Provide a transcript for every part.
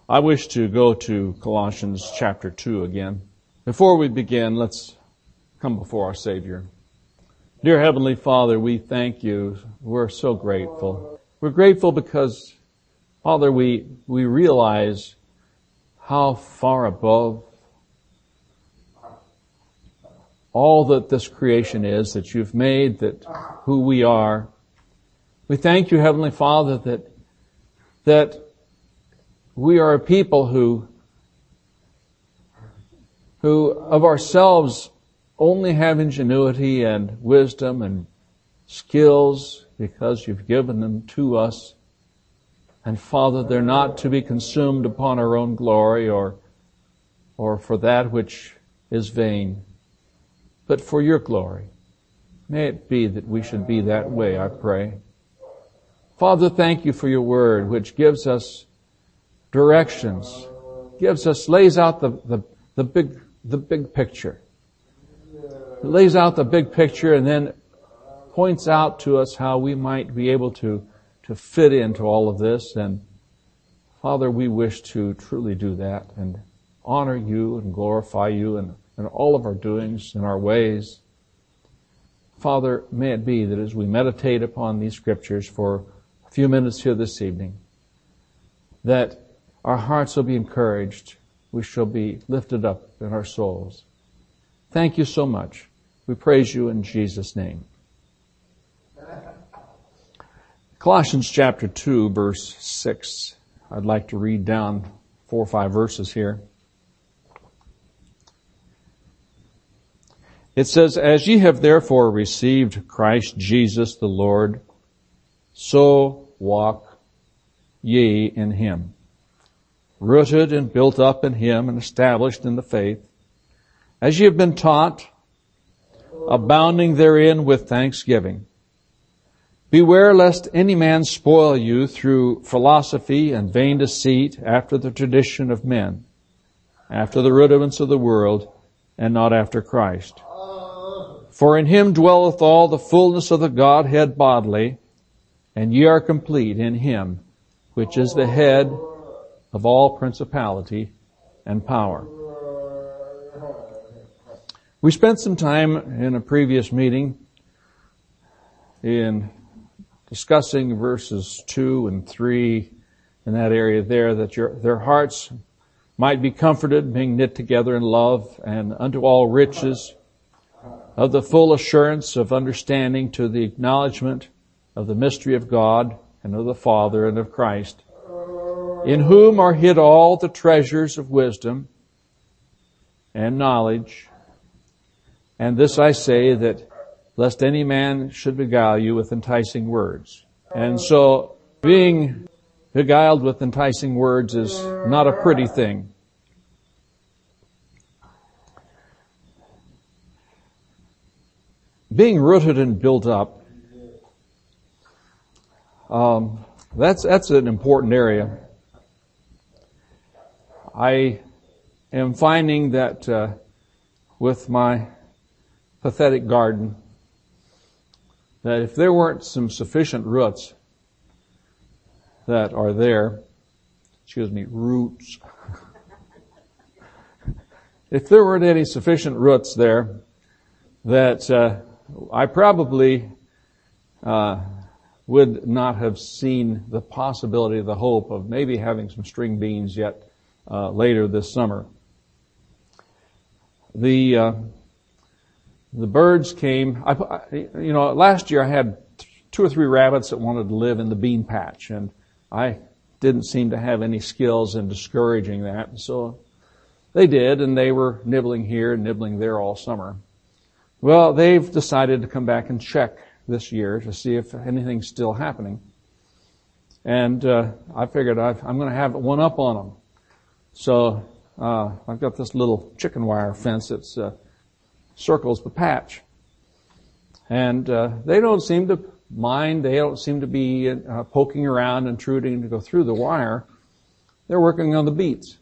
I wish to go to Colossians chapter 2 again. Before we begin, let's come before our Savior. Dear Heavenly Father, we thank you. We're so grateful. We're grateful because, Father, we realize how far above all that this creation is that you've made, that who we are. We thank you, Heavenly Father, that we are a people who of ourselves only have ingenuity and wisdom and skills because you've given them to us. And Father, they're not to be consumed upon our own glory or for that which is vain, but for your glory. May it be that we should be that way, I pray. Father, thank you for your word, which gives us directions, lays out the big picture. It lays out the big picture and then points out to us how we might be able to fit into all of this. And Father, we wish to truly do that and honor you and glorify you in all of our doings and our ways. Father, may it be that as we meditate upon these scriptures for a few minutes here this evening, that our hearts will be encouraged. We shall be lifted up in our souls. Thank you so much. We praise you in Jesus' name. Colossians chapter 2, verse 6. I'd like to read down 4 or 5 verses here. It says, "As ye have therefore received Christ Jesus the Lord, so walk ye in him, rooted and built up in him and established in the faith, as ye have been taught, abounding therein with thanksgiving. Beware lest any man spoil you through philosophy and vain deceit after the tradition of men, after the rudiments of the world, and not after Christ. For in him dwelleth all the fullness of the Godhead bodily, and ye are complete in him, which is the head of all principality and power." We spent some time in a previous meeting in discussing verses 2 and 3 in that area there, that their hearts might be comforted, being knit together in love, and unto all riches of the full assurance of understanding to the acknowledgement of the mystery of God and of the Father and of Christ, in whom are hid all the treasures of wisdom and knowledge. And this I say, that lest any man should beguile you with enticing words. And so being beguiled with enticing words is not a pretty thing. Being rooted and built up, that's an important area. I am finding that with my pathetic garden, that if there weren't some sufficient roots that are there, roots. If there weren't any sufficient roots there, that I probably would not have seen the possibility, the hope of maybe having some string beans yet later this summer. The birds came. Last year I had 2 or 3 rabbits that wanted to live in the bean patch, and I didn't seem to have any skills in discouraging that. So they did, and they were nibbling here and nibbling there all summer. Well, they've decided to come back and check this year to see if anything's still happening. And I figured I'm going to have one up on them. So I've got this little chicken wire fence that's circles the patch. And they don't seem to mind. They don't seem to be poking around, intruding to go through the wire. They're working on the beets.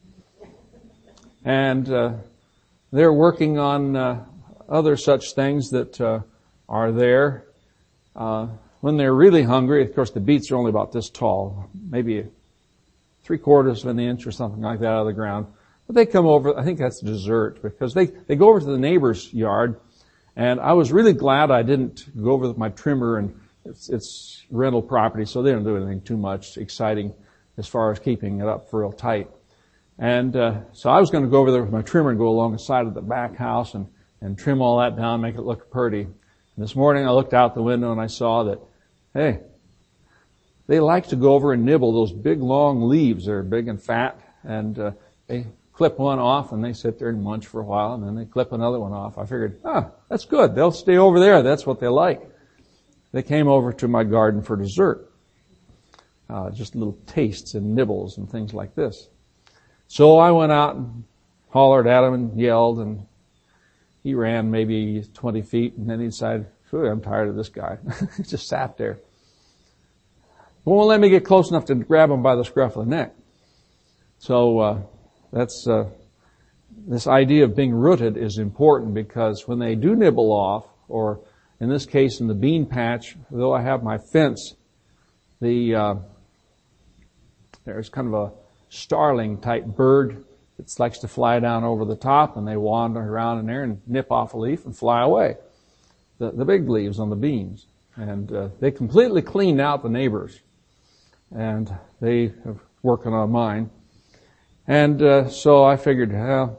And they're working on other such things that are there. When they're really hungry, of course the beets are only about this tall, maybe 3/4 of an inch or something like that out of the ground. But they come over, I think that's dessert, because they go over to the neighbor's yard, and I was really glad I didn't go over with my trimmer, and it's rental property, so they don't do anything too much exciting as far as keeping it up real tight. And so I was going to go over there with my trimmer and go along the side of the back house and trim all that down, make it look pretty. And this morning I looked out the window and I saw that, hey, they like to go over and nibble those big long leaves. They're big and fat, and they clip one off and they sit there and munch for a while, and then they clip another one off. I figured, that's good. They'll stay over there. That's what they like. They came over to my garden for dessert. Just little tastes and nibbles and things like this. So I went out and hollered at him and yelled, and he ran maybe 20 feet, and then he decided, I'm tired of this guy. He just sat there. He won't let me get close enough to grab him by the scruff of the neck. So that's this idea of being rooted is important, because when they do nibble off, or in this case in the bean patch, though I have my fence, there's kind of a starling type bird that likes to fly down over the top, and they wander around in there and nip off a leaf and fly away. The big leaves on the beans. And they completely cleaned out the neighbors. And they have working on mine. And so I figured,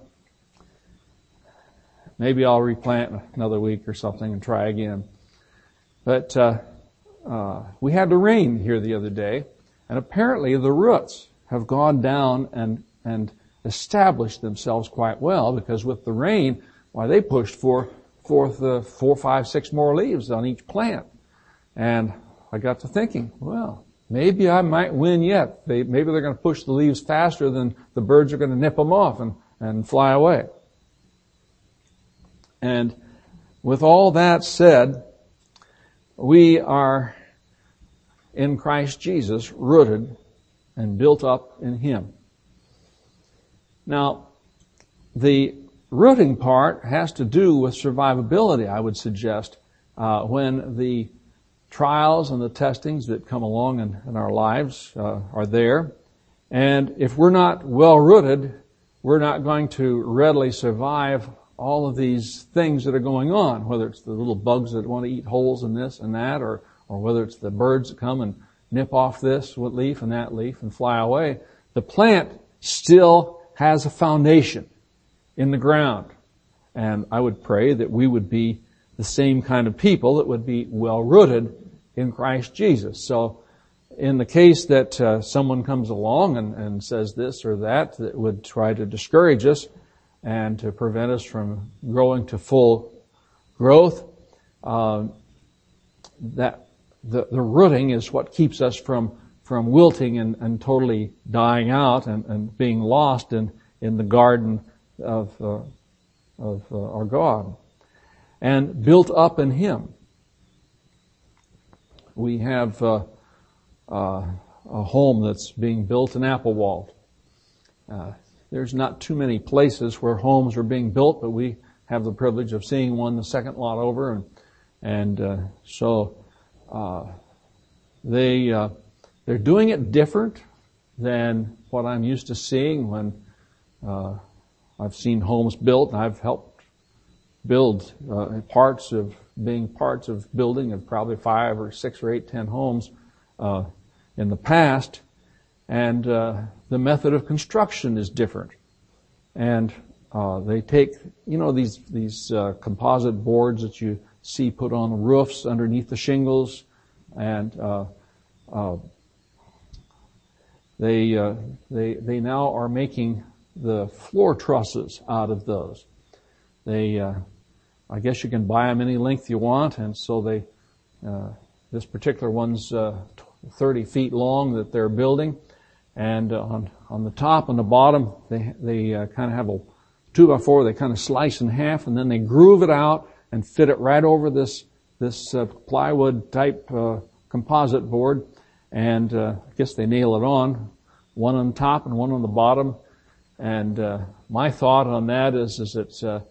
maybe I'll replant another week or something and try again. But we had the rain here the other day, and apparently the roots have gone down and established themselves quite well, because with the rain, they pushed forth 4, 5, 6 more leaves on each plant. And I got to thinking, well, maybe I might win yet. Maybe they're going to push the leaves faster than the birds are going to nip them off and fly away. And with all that said, we are in Christ Jesus rooted and built up in Him. Now, the rooting part has to do with survivability, I would suggest, when the trials and the testings that come along in our lives are there. And if we're not well rooted, we're not going to readily survive all of these things that are going on, whether it's the little bugs that want to eat holes in this and that, or whether it's the birds that come and nip off this leaf and that leaf and fly away. The plant still has a foundation in the ground. And I would pray that we would be the same kind of people that would be well rooted in Christ Jesus. So in the case that someone comes along and says this or that would try to discourage us and to prevent us from growing to full growth, that the rooting is what keeps us from wilting and totally dying out and being lost in the garden of our God, and built up in Him. We have a home that's being built in Applewall. There's not too many places where homes are being built, but we have the privilege of seeing one the second lot over, and so they're doing it different than what I'm used to seeing when I've seen homes built. I've helped build parts of building of probably 5 or 6 or 8, 10 homes in the past, and the method of construction is different. And they take these composite boards that you see put on the roofs underneath the shingles, and they now are making the floor trusses out of those. I guess you can buy them any length you want, and so this particular one's 30 feet long that they're building, and on the top and the bottom they kind of have a 2x4. They kind of slice in half, and then they groove it out and fit it right over this plywood type composite board, and I guess they nail it on, one on top and one on the bottom. And my thought on that is that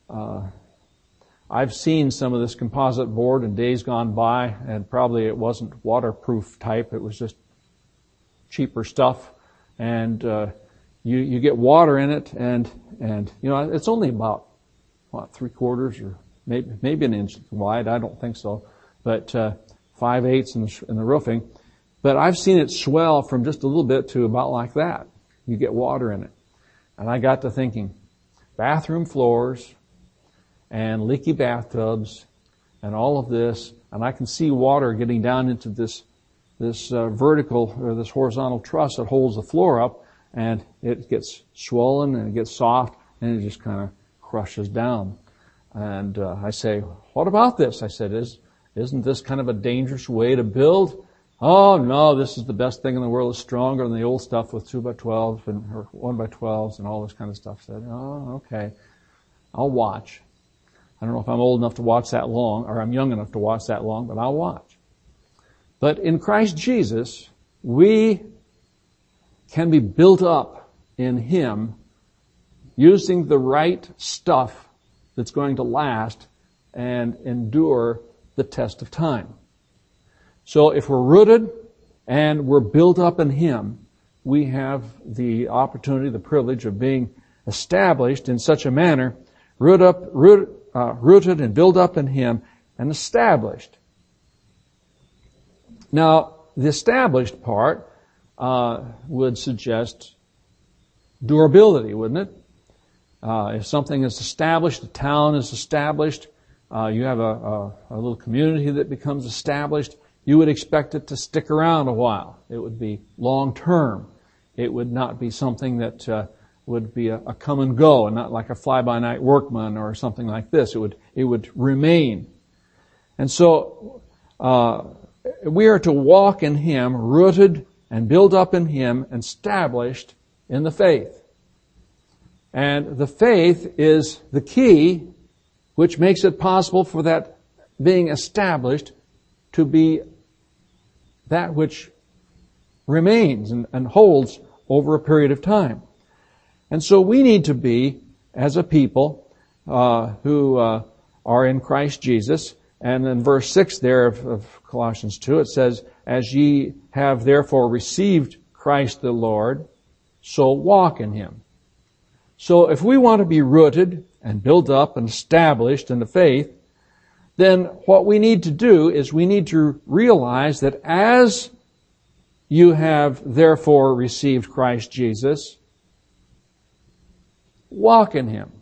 I've seen some of this composite board in days gone by, and probably it wasn't waterproof type. It was just cheaper stuff, and you get water in it, and it's only about 3/4 or maybe an inch wide. I don't think so, but 5/8 in the roofing. But I've seen it swell from just a little bit to about like that. You get water in it. And I got to thinking, bathroom floors and leaky bathtubs and all of this, and I can see water getting down into this vertical or this horizontal truss that holds the floor up, and it gets swollen and it gets soft and it just kind of crushes down. And I say, what about this? I said, isn't this kind of a dangerous way to build? Oh no, this is the best thing in the world. It's stronger than the old stuff with 2x12 or 1x12s and all this kind of stuff. I said, oh, okay. I'll watch. I don't know if I'm old enough to watch that long, or I'm young enough to watch that long, but I'll watch. But in Christ Jesus, we can be built up in Him using the right stuff that's going to last and endure the test of time. So if we're rooted and we're built up in Him, we have the opportunity, the privilege of being established in such a manner, rooted and built up in Him and established. Now, the established part would suggest durability, wouldn't it? If something is established, a town is established, you have a little community that becomes established, you would expect it to stick around a while. It would be long term. It would not be something that would be a come and go, and not like a fly-by-night workman or something like this. It would remain. And so we are to walk in Him, rooted and built up in Him, and established in the faith. And the faith is the key which makes it possible for that being established to be that which remains and holds over a period of time. And so we need to be, as a people who are in Christ Jesus, and in verse 6 there of Colossians 2, it says, as ye have therefore received Christ the Lord, so walk in Him. So if we want to be rooted and built up and established in the faith, then what we need to do is we need to realize that as you have therefore received Christ Jesus, walk in Him.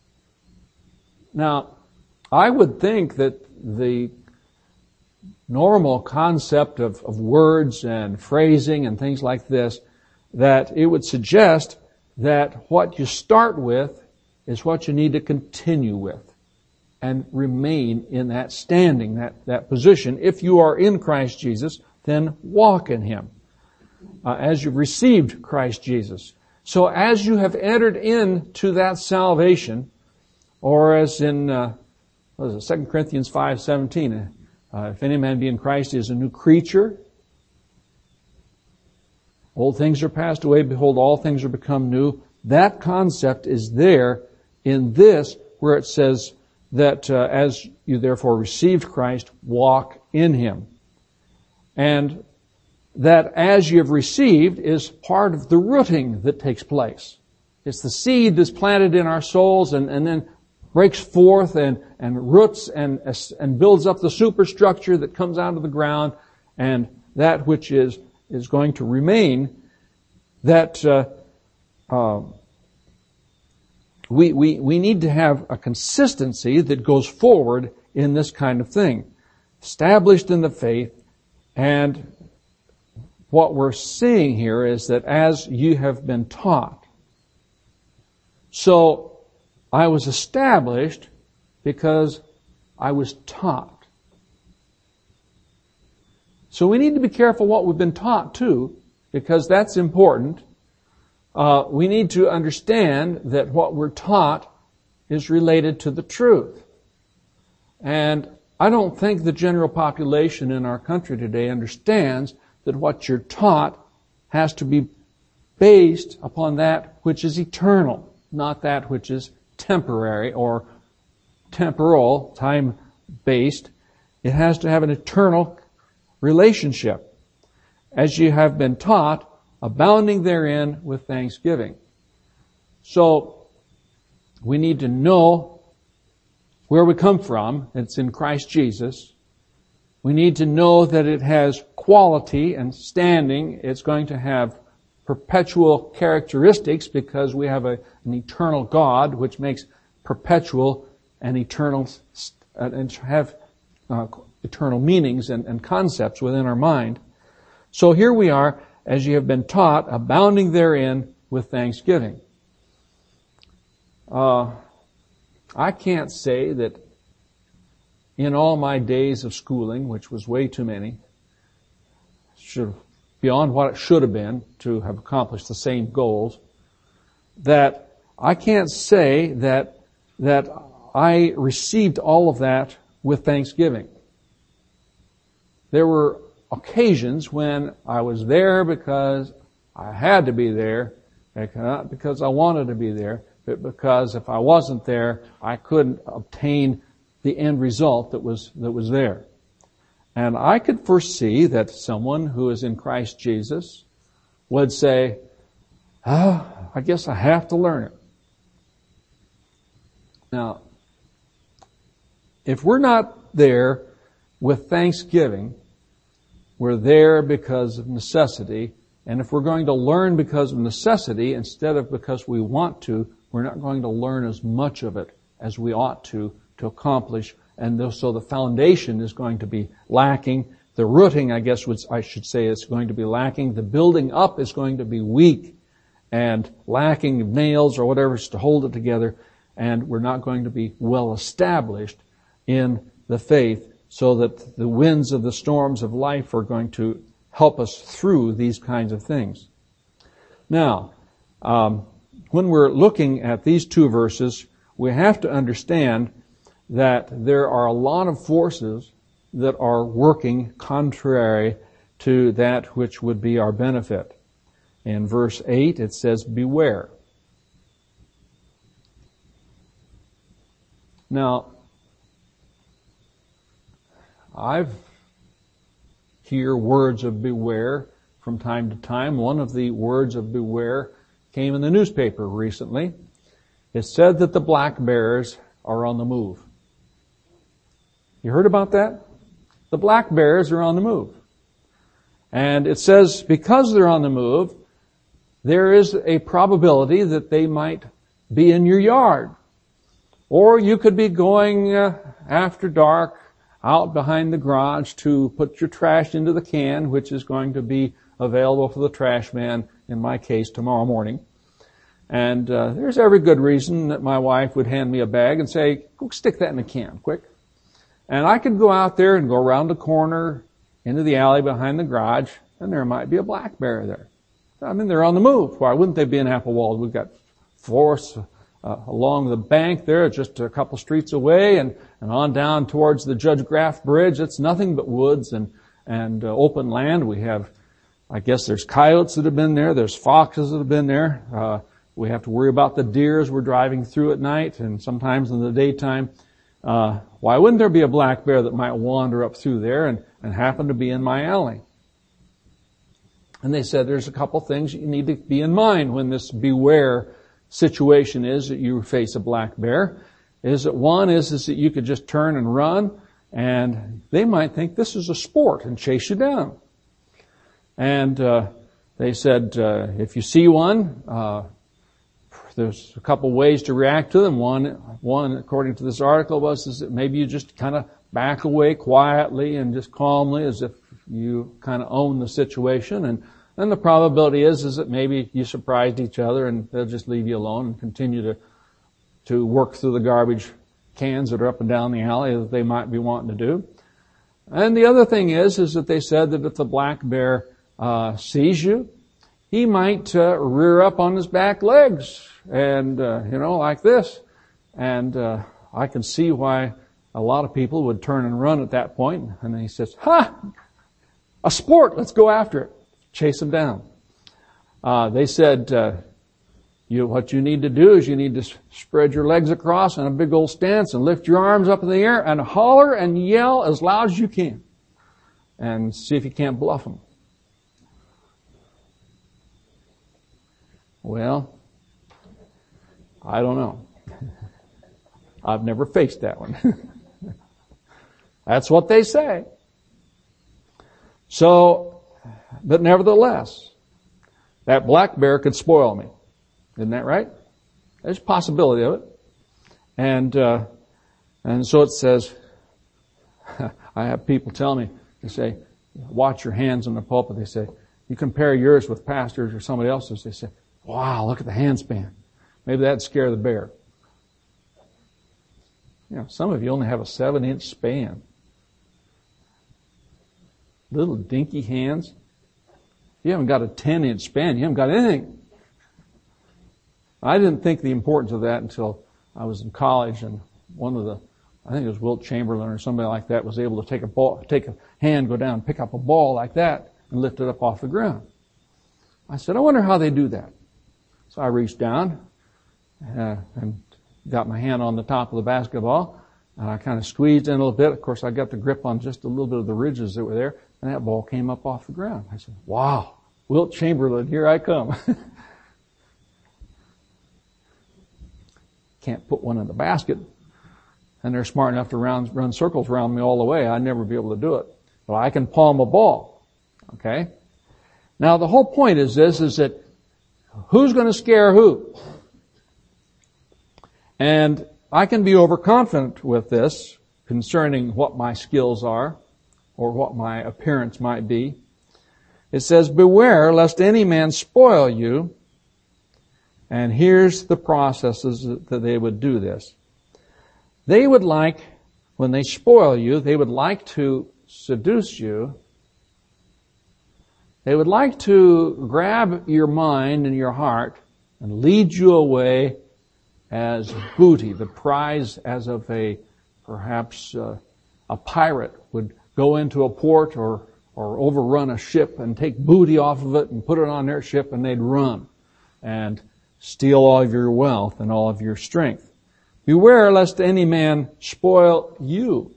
Now, I would think that the normal concept of words and phrasing and things like this, that it would suggest that what you start with is what you need to continue with and remain in that standing, that position. If you are in Christ Jesus, then walk in Him as you've received Christ Jesus. So as you have entered into that salvation, or as in 2 Corinthians 5:17, if any man be in Christ, he is a new creature. Old things are passed away, behold, all things are become new. That concept is there in this, where it says that as you therefore received Christ, walk in Him. And that as you have received is part of the rooting that takes place. It's the seed that's planted in our souls and then breaks forth and roots and builds up the superstructure that comes out of the ground, and that which is going to remain, that we need to have a consistency that goes forward in this kind of thing. Established in the faith, and what we're seeing here is that as you have been taught. So, I was established because I was taught. So we need to be careful what we've been taught too, because that's important. We need to understand that what we're taught is related to the truth. And I don't think the general population in our country today understands that what you're taught has to be based upon that which is eternal, not that which is temporary or temporal, time-based. It has to have an eternal relationship. As you have been taught, abounding therein with thanksgiving. So, we need to know where we come from. It's in Christ Jesus. We need to know that it has quality and standing. It's going to have perpetual characteristics because we have an eternal God, which makes perpetual and eternal, and have eternal meanings and concepts within our mind. So here we are, as you have been taught, abounding therein with thanksgiving. I can't say that in all my days of schooling, which was way too many, beyond what it should have been to have accomplished the same goals, that I can't say that I received all of that with thanksgiving. There were occasions when I was there because I had to be there, not because I wanted to be there, but because if I wasn't there, I couldn't obtain the end result that was there. And I could foresee that someone who is in Christ Jesus would say, I guess I have to learn it. Now, if we're not there with thanksgiving, we're there because of necessity. And if we're going to learn because of necessity instead of because we want to, we're not going to learn as much of it as we ought to accomplish. And so the foundation is going to be lacking. The rooting, I should say, is going to be lacking. The building up is going to be weak and lacking nails or whatever to hold it together. And we're not going to be well established in the faith so that the winds of the storms of life are going to help us through these kinds of things. Now, when we're looking at these two verses, we have to understand that there are a lot of forces that are working contrary to that which would be our benefit. In verse 8, it says, beware. Now, I've hear words of beware from time to time. One of the words of beware came in the newspaper recently. It said that the black bears are on the move. You heard about that? The black bears are on the move. And it says because they're on the move, there is a probability that they might be in your yard. Or you could be going after dark out behind the garage to put your trash into the can, which is going to be available for the trash man, in my case, tomorrow morning. And there's every good reason that my wife would hand me a bag and say, go stick that in the can, quick. And I could go out there and go around the corner into the alley behind the garage, and there might be a black bear there. I mean, they're on the move. Why wouldn't they be in Applewald? We've got forests along the bank there, just a couple streets away, and on down towards the Judge Graff Bridge. It's nothing but woods and open land. We have, I guess there's coyotes that have been there. There's foxes that have been there. We have to worry about the deer as we're driving through at night and sometimes in the daytime. Why wouldn't there be a black bear that might wander up through there and happen to be in my alley? And they said there's a couple things you need to be in mind when this beware situation is that you face a black bear. Is that one is that you could just turn and run, and they might think this is a sport and chase you down. And they said if you see one, there's a couple ways to react to them. One, according to this article, is that maybe you just kind of back away quietly and just calmly, as if you kind of own the situation. And then the probability is that maybe you surprised each other and they'll just leave you alone and continue to work through the garbage cans that are up and down the alley that they might be wanting to do. And the other thing is that they said that if the black bear sees you, he might rear up on his back legs and, like this. And I can see why a lot of people would turn and run at that point. And then he says, a sport, let's go after it. Chase him down. They said, what you need to do is you need to spread your legs across in a big old stance and lift your arms up in the air and holler and yell as loud as you can. And see if you can't bluff them. Well, I don't know. I've never faced that one. That's what they say. So, but nevertheless, that black bear could spoil me. Isn't that right? There's a possibility of it. And so it says, I have people tell me, they say, watch your hands in the pulpit. They say, you compare yours with pastors or somebody else's. They say, wow, look at the handspan. Maybe that'd scare the bear. You know, some of you only have a 7-inch span. Little dinky hands. You haven't got a 10-inch span. You haven't got anything. I didn't think the importance of that until I was in college, and one of the, I think it was Wilt Chamberlain or somebody like that, was able to take a hand, go down, pick up a ball like that, and lift it up off the ground. I said, I wonder how they do that. So I reached down and got my hand on the top of the basketball, and I kind of squeezed in a little bit. Of course, I got the grip on just a little bit of the ridges that were there, and that ball came up off the ground. I said, wow, Wilt Chamberlain, here I come. Can't put one in the basket, and they're smart enough to run circles around me all the way. I'd never be able to do it. But I can palm a ball. Okay? Now the whole point is this, is that who's going to scare who? And I can be overconfident with this concerning what my skills are or what my appearance might be. It says, beware lest any man spoil you. And here's the processes that they would do this. They would like, when they spoil you, they would like to seduce you. They would like to grab your mind and your heart and lead you away as booty, the prize as of perhaps a pirate would go into a port or overrun a ship and take booty off of it and put it on their ship, and they'd run and steal all of your wealth and all of your strength. Beware lest any man spoil you.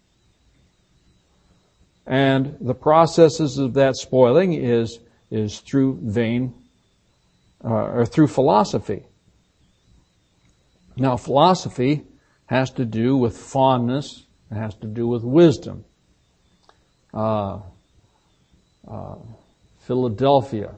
And the processes of that spoiling is through through philosophy. Now, philosophy has to do with fondness. It has to do with wisdom. Philadelphia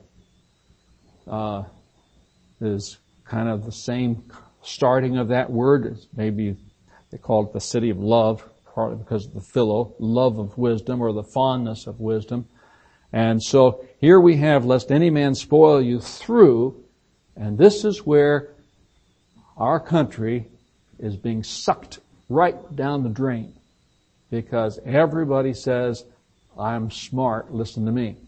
is kind of the same starting of that word. Maybe they call it the city of love, partly because of the philo, love of wisdom, or the fondness of wisdom. And so here we have, lest any man spoil you through, and this is where our country is being sucked right down the drain, because everybody says, I'm smart, listen to me.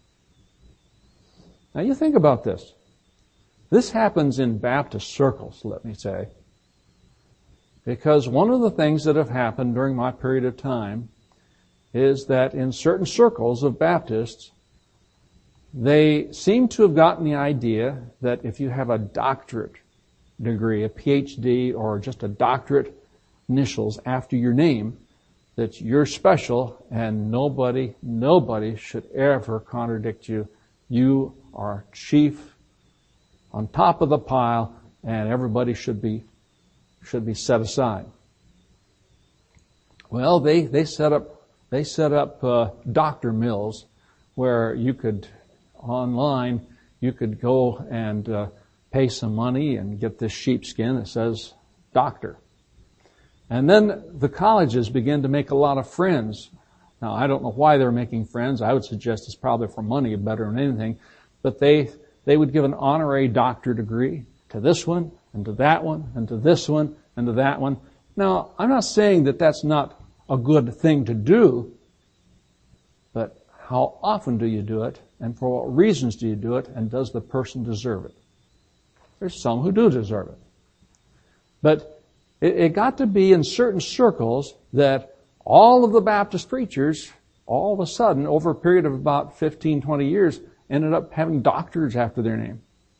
Now you think about this. This happens in Baptist circles, let me say, because one of the things that have happened during my period of time is that in certain circles of Baptists, they seem to have gotten the idea that if you have a doctorate degree, a PhD, or just a doctorate initials after your name, that you're special and nobody should ever contradict you. You are chief, on top of the pile, and everybody should be set aside. Well, they set up doctor mills where you could online you could go and pay some money and get this sheepskin that says doctor. And then the colleges began to make a lot of friends. Now, I don't know why they're making friends. I would suggest it's probably for money better than anything. But they would give an honorary doctor degree to this one, and to that one, and to this one, and to that one. Now, I'm not saying that that's not a good thing to do, but how often do you do it, and for what reasons do you do it, and does the person deserve it? There's some who do deserve it. But it got to be in certain circles that all of the Baptist preachers, all of a sudden, over a period of about 15, 20 years, ended up having doctors after their name.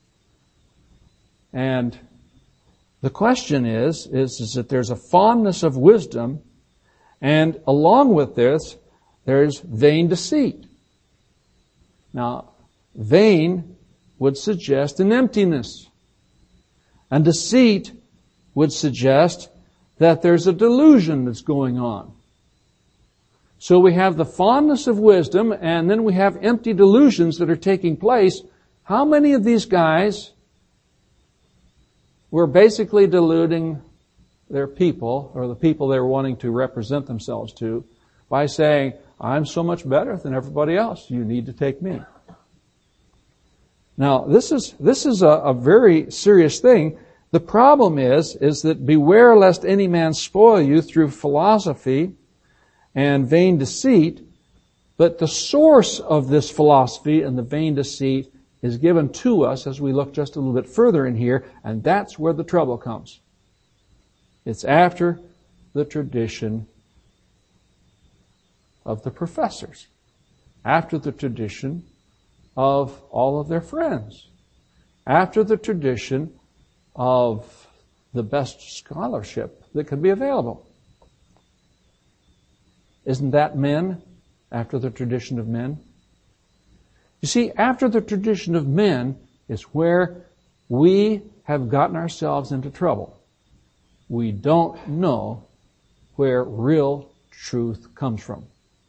And the question is that there's a fondness of wisdom, and along with this, there's vain deceit. Now, vain would suggest an emptiness. And deceit would suggest that there's a delusion that's going on. So we have the fondness of wisdom, and then we have empty delusions that are taking place. How many of these guys were basically deluding their people, or the people they were wanting to represent themselves to, by saying, I'm so much better than everybody else, you need to take me. Now, this is a very serious thing. The problem is that beware lest any man spoil you through philosophy and vain deceit. But the source of this philosophy and the vain deceit is given to us as we look just a little bit further in here, and that's where the trouble comes. It's after the tradition of the professors, after the tradition of all of their friends, after the tradition of the best scholarship that could be available. Isn't that men after the tradition of men? You see, after the tradition of men is where we have gotten ourselves into trouble. We don't know where real truth comes from.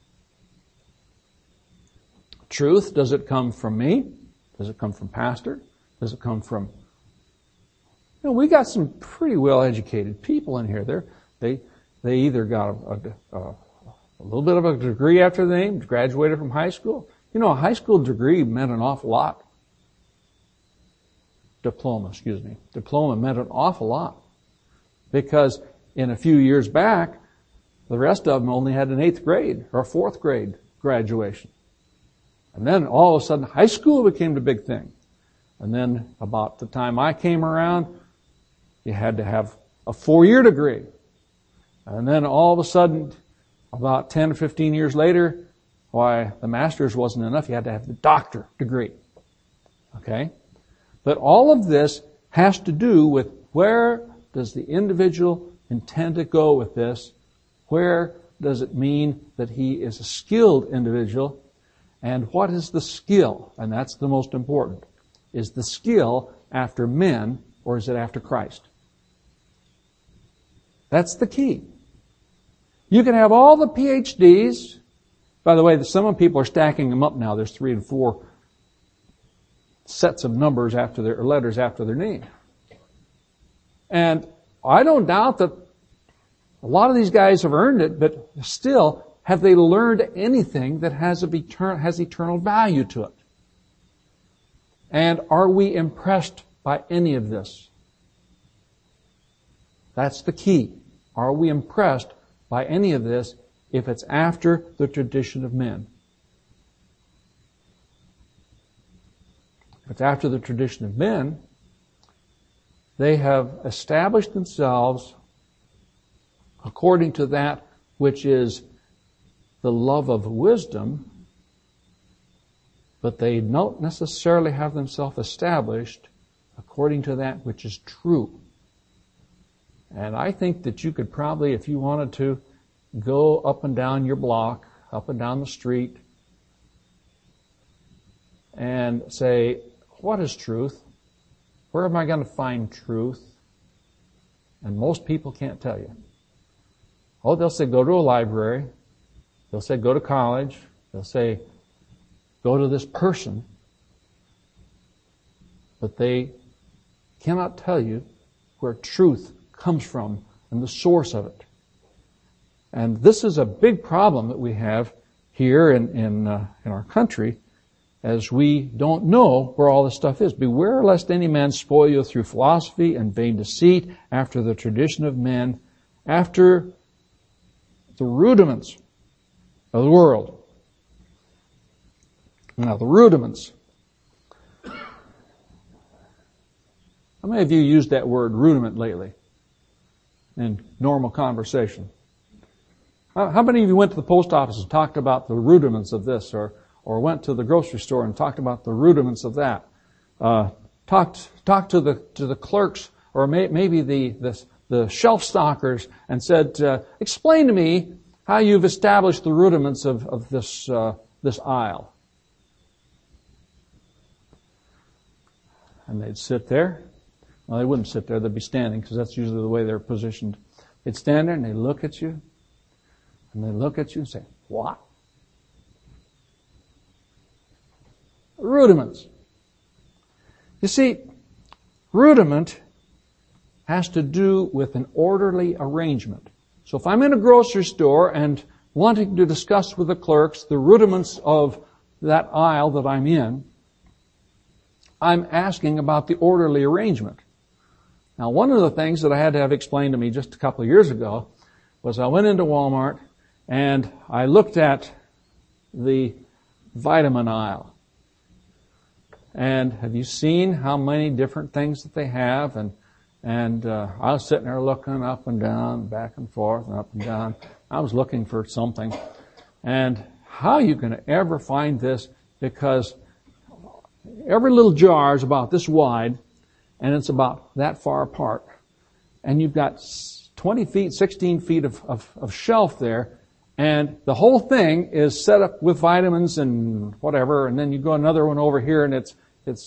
Truth, does it come from me? Does it come from pastor? Does it come from... we got some pretty well-educated people in here. They either got a little bit of a degree after their name, graduated from high school. A high school degree meant an awful lot. Diploma meant an awful lot. Because in a few years back, the rest of them only had an 8th grade or a 4th grade graduation. And then all of a sudden, high school became the big thing. And then about the time I came around, you had to have a 4-year degree. And then all of a sudden, about 10 or 15 years later, the master's wasn't enough. You had to have the doctor degree. Okay? But all of this has to do with where does the individual intend to go with this? Where does it mean that he is a skilled individual? And what is the skill? And that's the most important. Is the skill after men, or is it after Christ? That's the key. You can have all the PhDs. By the way, some people are stacking them up now. There's 3 and 4 sets of numbers after their letters after their name. And I don't doubt that a lot of these guys have earned it, but still, have they learned anything that has eternal value to it? And are we impressed by any of this? That's the key. Are we impressed by any of this if it's after the tradition of men? If it's after the tradition of men, they have established themselves according to that which is the love of wisdom, but they don't necessarily have themselves established according to that which is true. And I think that you could probably, if you wanted to, go up and down your block, up and down the street, and say, what is truth? Where am I going to find truth? And most people can't tell you. They'll say, go to a library. They'll say, go to college. They'll say, go to this person. But they cannot tell you where truth comes from and the source of it. And this is a big problem that we have here in our country, as we don't know where all this stuff is. Beware lest any man spoil you through philosophy and vain deceit, after the tradition of men, after the rudiments of the world. Now, the rudiments. How many of you used that word rudiment lately in normal conversation? How many of you went to the post office and talked about the rudiments of this, or went to the grocery store and talked about the rudiments of that? Talked to the clerks, or maybe the shelf stockers, and said, explain to me how you've established the rudiments of this aisle. And they'd sit there. Well, they wouldn't sit there. They'd be standing because that's usually the way they're positioned. They'd stand there and they'd look at you. And they'd look at you and say, what? Rudiments. You see, rudiment has to do with an orderly arrangement. So if I'm in a grocery store and wanting to discuss with the clerks the rudiments of that aisle that I'm in, I'm asking about the orderly arrangement. Now, one of the things that I had to have explained to me just a couple of years ago was I went into Walmart and I looked at the vitamin aisle. And have you seen how many different things that they have? And I was sitting there looking up and down, back and forth, and up and down. I was looking for something. And how are you going to ever find this? Because every little jar is about this wide, and it's about that far apart. And you've got 20 feet, 16 feet of shelf there, and the whole thing is set up with vitamins and whatever, and then you go another one over here, and it's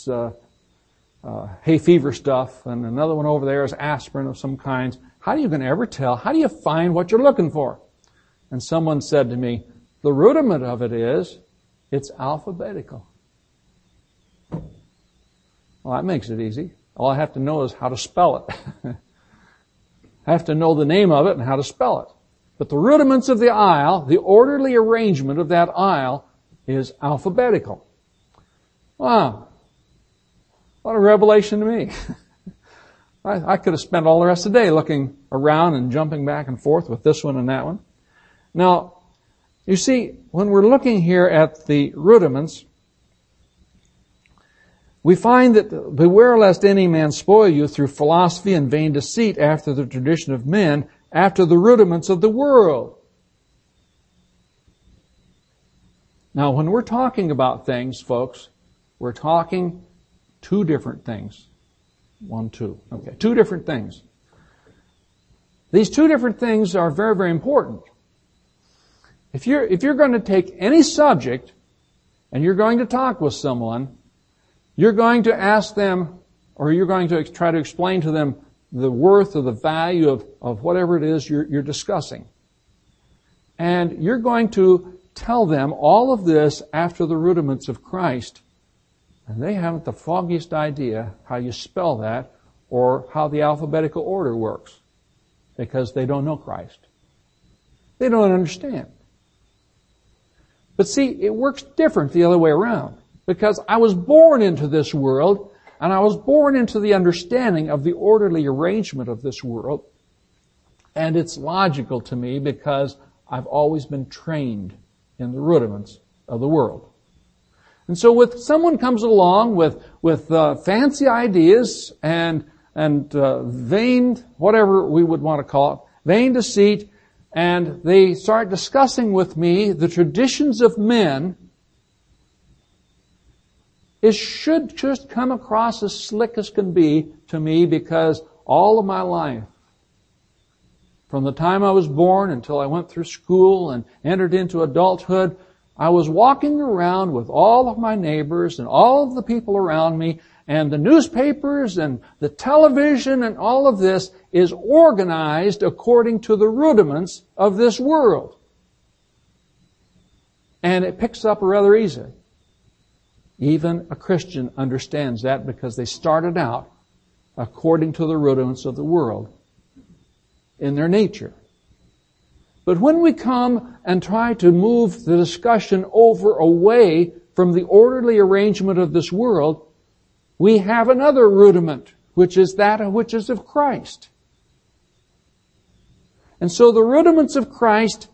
hay fever stuff, and another one over there is aspirin of some kinds. How are you going to ever tell? How do you find what you're looking for? And someone said to me, the rudiment of it is, it's alphabetical. Well, that makes it easy. All I have to know is how to spell it. I have to know the name of it and how to spell it. But the rudiments of the aisle, the orderly arrangement of that aisle, is alphabetical. Wow. What a revelation to me. I could have spent all the rest of the day looking around and jumping back and forth with this one and that one. Now, you see, when we're looking here at the rudiments, we find that beware lest any man spoil you through philosophy and vain deceit after the tradition of men, after the rudiments of the world. Now, when we're talking about things, folks, we're talking two different things. Two different things. These two different things are very, very important. If you're going to take any subject and you're going to talk with someone, you're going to ask them, or you're going to try to explain to them the worth or the value of whatever it is you're discussing. And you're going to tell them all of this after the rudiments of Christ. And they haven't the foggiest idea how you spell that or how the alphabetical order works. Because they don't know Christ. They don't understand. But see, it works different the other way around. Because I was born into this world, and I was born into the understanding of the orderly arrangement of this world. And it's logical to me because I've always been trained in the rudiments of the world. And so with someone comes along with fancy ideas and vain, whatever we would want to call it, vain deceit, and they start discussing with me the traditions of men, it should just come across as slick as can be to me because all of my life, from the time I was born until I went through school and entered into adulthood, I was walking around with all of my neighbors and all of the people around me, and the newspapers and the television and all of this is organized according to the rudiments of this world. And it picks up rather easily. Even a Christian understands that because they started out according to the rudiments of the world in their nature. But when we come and try to move the discussion away from the orderly arrangement of this world, we have another rudiment, which is that which is of Christ. And so the rudiments of Christ,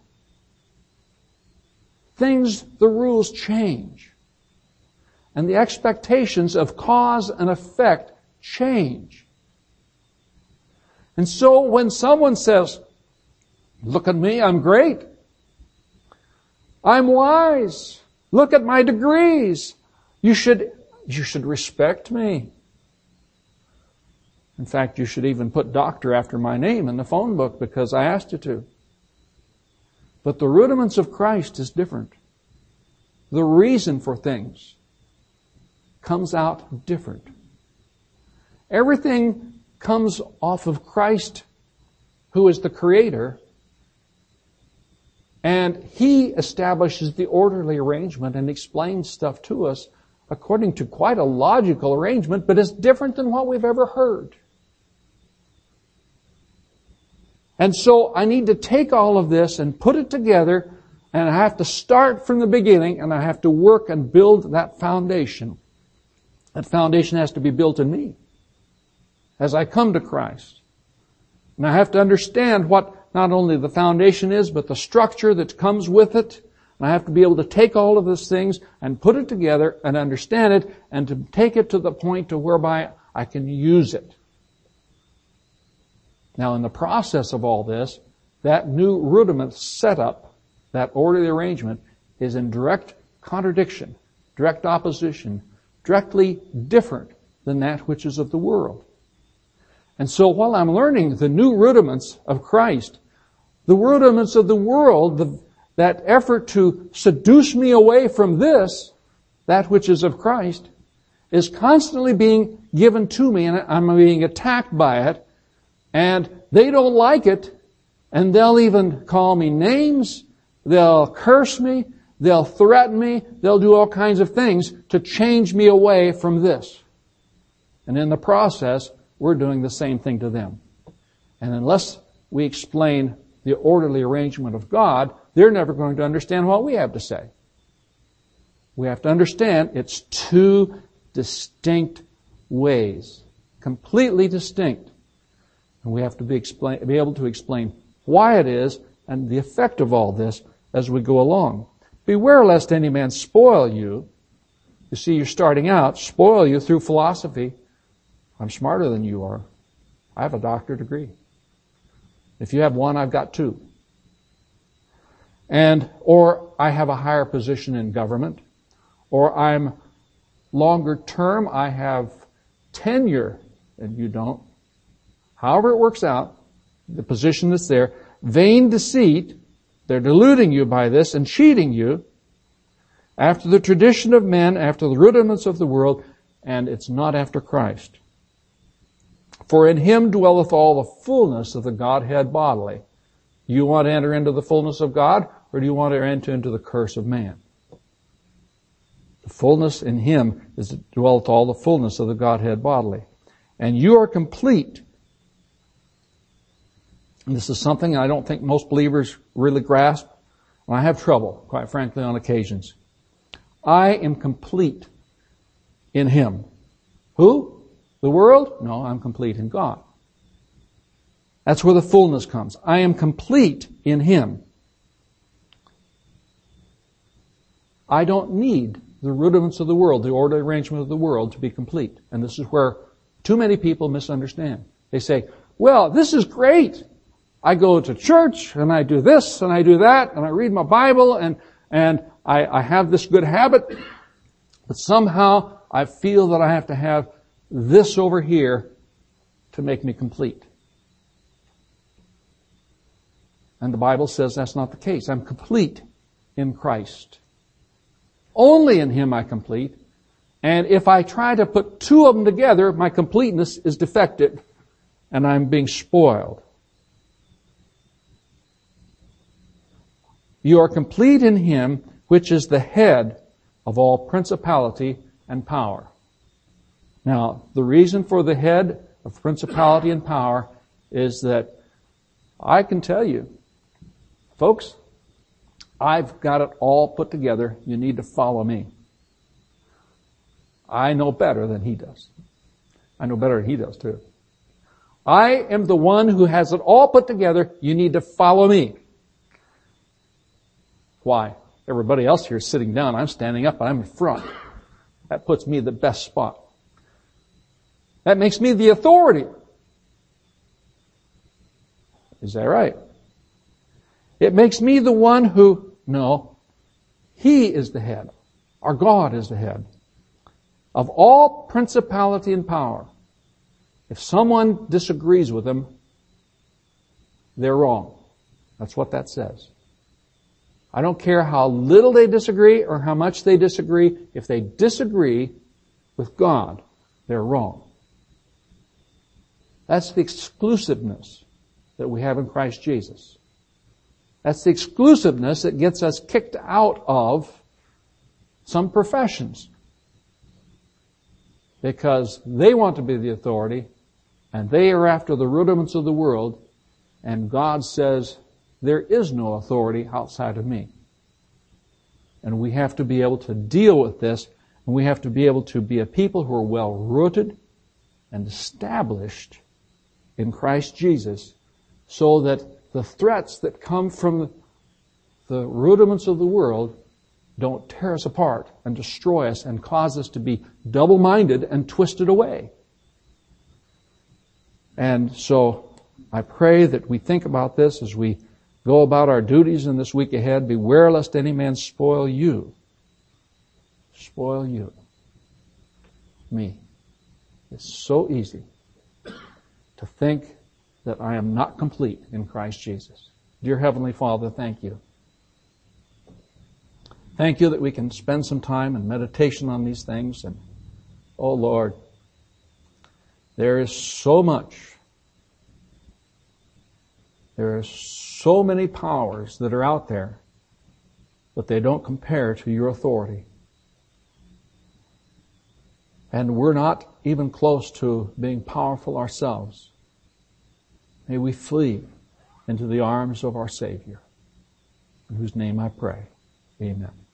the rules change. And the expectations of cause and effect change. And so when someone says, look at me, I'm great. I'm wise. Look at my degrees. You should respect me. In fact, you should even put doctor after my name in the phone book because I asked you to. But the rudiments of Christ is different. The reason for things comes out different. Everything comes off of Christ, who is the Creator, and He establishes the orderly arrangement and explains stuff to us according to quite a logical arrangement, but it's different than what we've ever heard. And so I need to take all of this and put it together, and I have to start from the beginning, and I have to work and build that foundation. That foundation has to be built in me as I come to Christ. And I have to understand what not only the foundation is, but the structure that comes with it. And I have to be able to take all of those things and put it together and understand it, and to take it to the point to whereby I can use it. Now, in the process of all this, that new rudiment setup, that orderly arrangement, is in direct contradiction, direct opposition, directly different than that which is of the world. And so while I'm learning the new rudiments of Christ, the rudiments of the world, that effort to seduce me away from this, that which is of Christ, is constantly being given to me, and I'm being attacked by it, and they don't like it, and they'll even call me names, they'll curse me, they'll threaten me, they'll do all kinds of things to change me away from this. And in the process, we're doing the same thing to them. And unless we explain the orderly arrangement of God, they're never going to understand what we have to say. We have to understand it's two distinct ways, completely distinct. And we have to be able to explain why it is and the effect of all this as we go along. Beware lest any man spoil you. You see, you're starting out, spoil you through philosophy. I'm smarter than you are. I have a doctorate degree. If you have one, I've got two. Or I have a higher position in government, or I'm longer term, I have tenure, and you don't. However it works out, the position that's there, vain deceit, they're deluding you by this and cheating you after the tradition of men, after the rudiments of the world, and it's not after Christ. For in Him dwelleth all the fullness of the Godhead bodily. You want to enter into the fullness of God, or do you want to enter into the curse of man? The fullness in Him is that dwelleth all the fullness of the Godhead bodily. And you are complete. And this is something I don't think most believers really grasp. And I have trouble, quite frankly, on occasions. I am complete in Him. Who? The world? No, I'm complete in God. That's where the fullness comes. I am complete in Him. I don't need the rudiments of the world, the orderly arrangement of the world to be complete. And this is where too many people misunderstand. They say, well, this is great. I go to church and I do this and I do that and I read my Bible and I have this good habit, but somehow I feel that I have to have this over here to make me complete. And the Bible says that's not the case. I'm complete in Christ. Only in Him I complete. And if I try to put two of them together, my completeness is defective and I'm being spoiled. You are complete in Him, which is the head of all principality and power. Now, the reason for the head of principality and power is that I can tell you, folks, I've got it all put together. You need to follow me. I know better than he does. I know better than he does too. I am the one who has it all put together. You need to follow me. Why? Everybody else here is sitting down. I'm standing up and I'm in front. That puts me in the best spot. That makes me the authority. Is that right? It makes me the one who, no, He is the head. Our God is the head of all principality and power. If someone disagrees with Him, they're wrong. That's what that says. I don't care how little they disagree or how much they disagree. If they disagree with God, they're wrong. That's the exclusiveness that we have in Christ Jesus. That's the exclusiveness that gets us kicked out of some professions. Because they want to be the authority, and they are after the rudiments of the world, and God says, there is no authority outside of me. And we have to be able to deal with this, and we have to be able to be a people who are well rooted and established in Christ Jesus, so that the threats that come from the rudiments of the world don't tear us apart and destroy us and cause us to be double-minded and twisted away. And so I pray that we think about this as we go about our duties in this week ahead. Beware lest any man spoil you. Spoil you. Me. It's so easy to think that I am not complete in Christ Jesus. Dear Heavenly Father, thank you. Thank you that we can spend some time in meditation on these things. And, oh Lord, there is so much. There are so many powers that are out there, but they don't compare to your authority. And we're not even close to being powerful ourselves. May we flee into the arms of our Savior, in whose name I pray. Amen.